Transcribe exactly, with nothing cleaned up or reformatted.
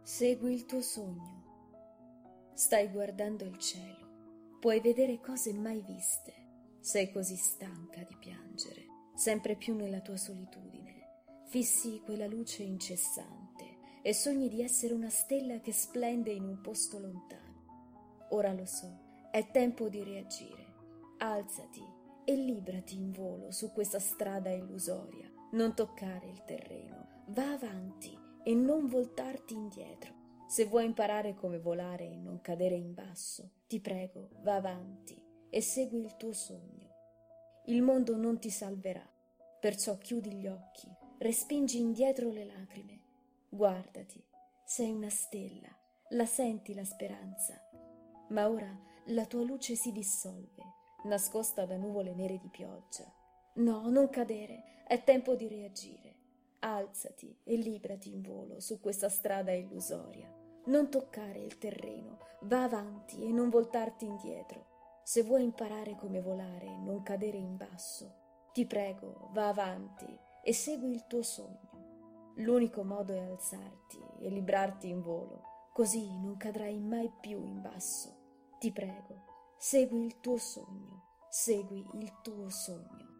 Segui il tuo sogno. Stai guardando il cielo. Puoi vedere cose mai viste. Sei così stanca di piangere, sempre più nella tua solitudine. Fissi quella luce incessante e sogni di essere una stella che splende in un posto lontano. Ora lo so, è tempo di reagire. Alzati e librati in volo su questa strada illusoria. Non toccare il terreno. Va avanti e non voltarti indietro. Se vuoi imparare come volare e non cadere in basso, ti prego, va avanti e segui il tuo sogno. Il mondo non ti salverà, perciò chiudi gli occhi, respingi indietro le lacrime. Guardati, sei una stella, la senti la speranza. Ma ora la tua luce si dissolve, nascosta da nuvole nere di pioggia. No, non cadere, è tempo di reagire. Alzati e librati in volo su questa strada illusoria. Non toccare il terreno, va avanti e non voltarti indietro. Se vuoi imparare come volare e non cadere in basso, ti prego, va avanti e segui il tuo sogno. L'unico modo è alzarti e librarti in volo, così non cadrai mai più in basso. Ti prego, segui il tuo sogno, segui il tuo sogno.